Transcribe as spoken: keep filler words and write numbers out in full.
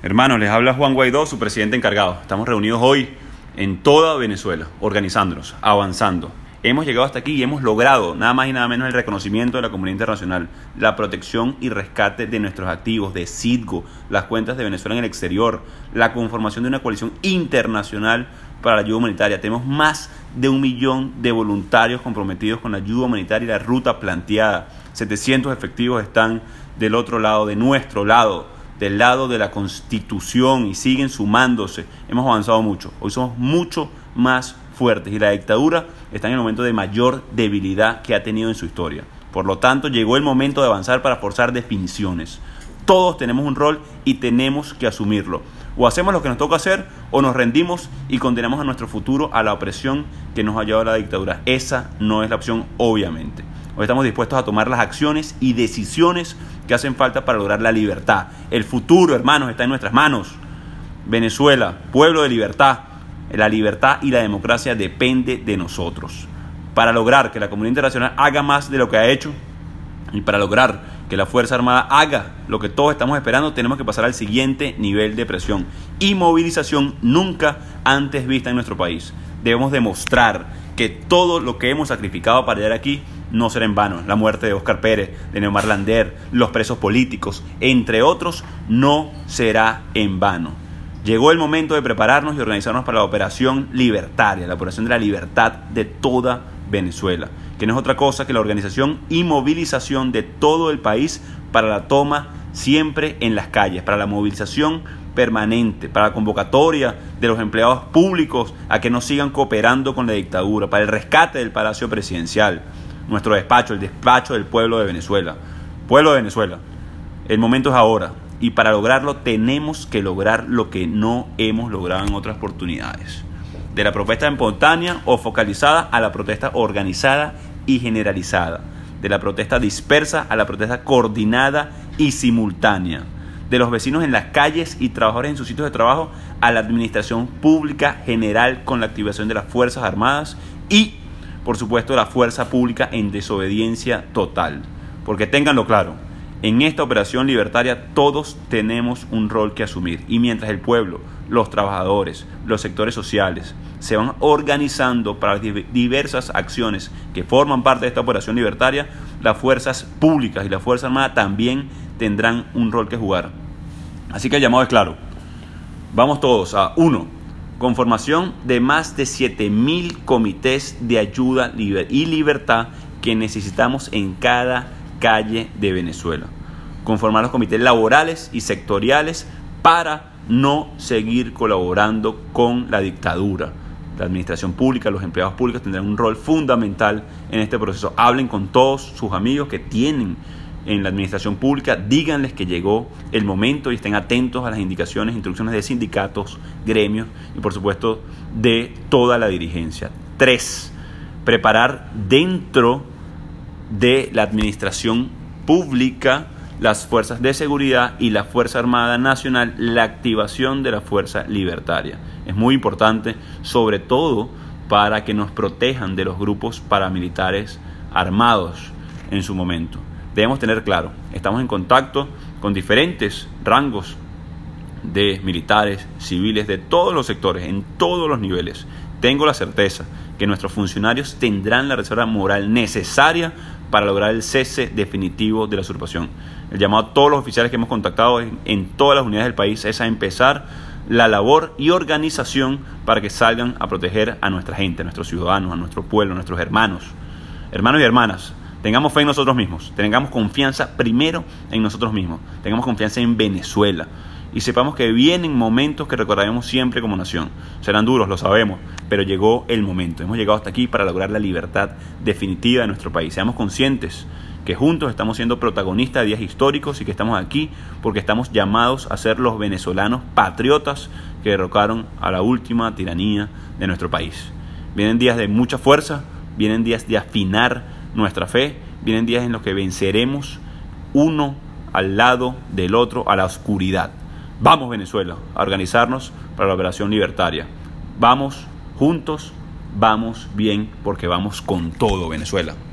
Hermanos, les habla Juan Guaidó, su presidente encargado. Estamos reunidos hoy en toda Venezuela, organizándonos, avanzando. Hemos llegado hasta aquí y hemos logrado nada más y nada menos el reconocimiento de la comunidad internacional, la protección y rescate de nuestros activos, de Citgo, las cuentas de Venezuela en el exterior, la conformación de una coalición internacional para la ayuda humanitaria. Tenemos más de un millón de voluntarios comprometidos con la ayuda humanitaria y la ruta planteada. setecientos efectivos están del otro lado, de nuestro lado, del lado de la Constitución, y siguen sumándose. Hemos avanzado mucho. Hoy somos mucho más fuertes y la dictadura está en el momento de mayor debilidad que ha tenido en su historia. Por lo tanto, llegó el momento de avanzar para forzar definiciones. Todos tenemos un rol y tenemos que asumirlo. O hacemos lo que nos toca hacer o nos rendimos y condenamos a nuestro futuro a la opresión que nos ha llevado a la dictadura. Esa no es la opción, obviamente. Hoy estamos dispuestos a tomar las acciones y decisiones que hacen falta para lograr la libertad. El futuro, hermanos, está en nuestras manos. Venezuela, pueblo de libertad. La libertad y la democracia depende de nosotros. Para lograr que la comunidad internacional haga más de lo que ha hecho y para lograr que la Fuerza Armada haga lo que todos estamos esperando, tenemos que pasar al siguiente nivel de presión y movilización nunca antes vista en nuestro país. Debemos demostrar que todo lo que hemos sacrificado para llegar aquí no será en vano. La muerte de Óscar Pérez, de Neomar Lander, los presos políticos, entre otros, no será en vano. Llegó el momento de prepararnos y organizarnos para la operación libertaria, la operación de la libertad de toda Venezuela, que no es otra cosa que la organización y movilización de todo el país para la toma siempre en las calles, para la movilización permanente, para la convocatoria de los empleados públicos a que no sigan cooperando con la dictadura, para el rescate del Palacio Presidencial, nuestro despacho, el despacho del pueblo de Venezuela. Pueblo de Venezuela, el momento es ahora. Y para lograrlo tenemos que lograr lo que no hemos logrado en otras oportunidades. De la protesta espontánea o focalizada a la protesta organizada y generalizada. De la protesta dispersa a la protesta coordinada y simultánea. De los vecinos en las calles y trabajadores en sus sitios de trabajo a la administración pública general con la activación de las Fuerzas Armadas y, por supuesto, la fuerza pública en desobediencia total. Porque ténganlo claro. En esta operación libertaria todos tenemos un rol que asumir y mientras el pueblo, los trabajadores, los sectores sociales se van organizando para diversas acciones que forman parte de esta operación libertaria, las fuerzas públicas y la Fuerza Armada también tendrán un rol que jugar. Así que el llamado es claro. Vamos todos a uno. Conformación de más de siete mil comités de ayuda y libertad que necesitamos en cada calle de Venezuela. Conformar los comités laborales y sectoriales para no seguir colaborando con la dictadura. La administración pública, los empleados públicos tendrán un rol fundamental en este proceso. Hablen con todos sus amigos que tienen en la administración pública, díganles que llegó el momento y estén atentos a las indicaciones e instrucciones de sindicatos, gremios y por supuesto de toda la dirigencia. Tres, preparar dentro de la administración pública, las fuerzas de seguridad y la Fuerza Armada Nacional, la activación de la Fuerza Libertaria. Es muy importante, sobre todo para que nos protejan de los grupos paramilitares armados en su momento. Debemos tener claro, estamos en contacto con diferentes rangos de militares, civiles, de todos los sectores, en todos los niveles. Tengo la certeza que nuestros funcionarios tendrán la reserva moral necesaria para lograr el cese definitivo de la usurpación. El llamado a todos los oficiales que hemos contactado en, en todas las unidades del país es a empezar la labor y organización para que salgan a proteger a nuestra gente, a nuestros ciudadanos, a nuestro pueblo, a nuestros hermanos. Hermanos y hermanas, tengamos fe en nosotros mismos, tengamos confianza primero en nosotros mismos, tengamos confianza en Venezuela. Y sepamos que vienen momentos que recordaremos siempre como nación. Serán duros, lo sabemos, pero llegó el momento. Hemos llegado hasta aquí para lograr la libertad definitiva de nuestro país. Seamos conscientes que juntos estamos siendo protagonistas de días históricos y que estamos aquí porque estamos llamados a ser los venezolanos patriotas que derrocaron a la última tiranía de nuestro país. Vienen días de mucha fuerza, vienen días de afinar nuestra fe, vienen días en los que venceremos uno al lado del otro a la oscuridad. Vamos Venezuela a organizarnos para la operación libertaria. Vamos juntos, vamos bien, porque vamos con todo Venezuela.